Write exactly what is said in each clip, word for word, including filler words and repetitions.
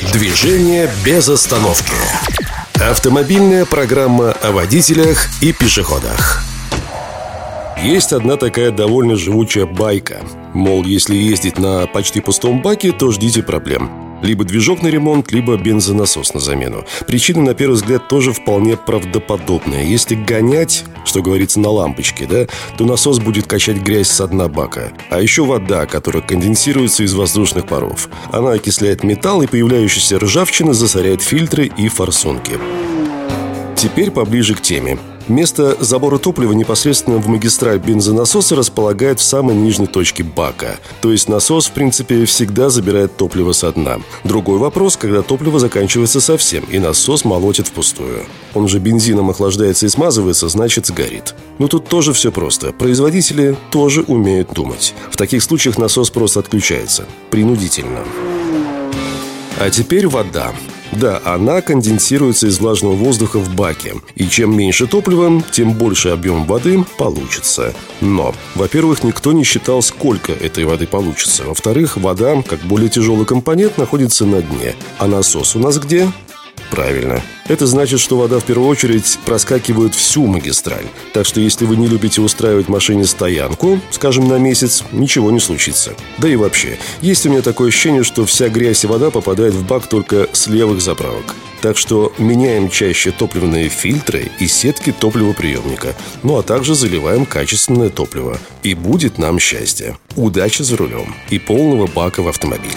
Движение без остановки. Автомобильная программа о водителях и пешеходах. Есть одна такая довольно живучая байка. Мол, если ездить на почти пустом баке, то ждите проблем. Либо движок на ремонт, либо бензонасос на замену. Причина, на первый взгляд, тоже вполне правдоподобная. Если гонять, что говорится, на лампочке, да, то насос будет качать грязь со дна бака. А еще вода, которая конденсируется из воздушных паров. Она окисляет металл, и появляющаяся ржавчина засоряет фильтры и форсунки. Теперь поближе к теме. Место забора топлива непосредственно в магистраль бензонасоса располагает в самой нижней точке бака. То есть насос, в принципе, всегда забирает топливо со дна. Другой вопрос, когда топливо заканчивается совсем, и насос молотит впустую. Он же бензином охлаждается и смазывается, значит, сгорит. Но тут тоже все просто. Производители тоже умеют думать. В таких случаях насос просто отключается. Принудительно. А теперь вода. Да, она конденсируется из влажного воздуха в баке. И чем меньше топлива, тем больше объем воды получится. Но, во-первых, никто не считал, сколько этой воды получится. Во-вторых, вода, как более тяжелый компонент, находится на дне. А насос у нас где? Правильно. Это значит, что вода в первую очередь проскакивает всю магистраль. Так что если вы не любите устраивать машине стоянку, скажем, на месяц, ничего не случится. Да и вообще, есть у меня такое ощущение, что вся грязь и вода попадает в бак только с левых заправок. Так что меняем чаще топливные фильтры и сетки топливоприемника. Ну а также заливаем качественное топливо. И будет нам счастье. Удачи за рулем и полного бака в автомобиле.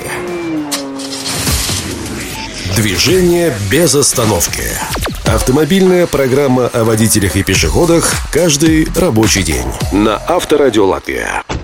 Движение без остановки. Автомобильная программа о водителях и пешеходах каждый рабочий день на Авторадио Латвия.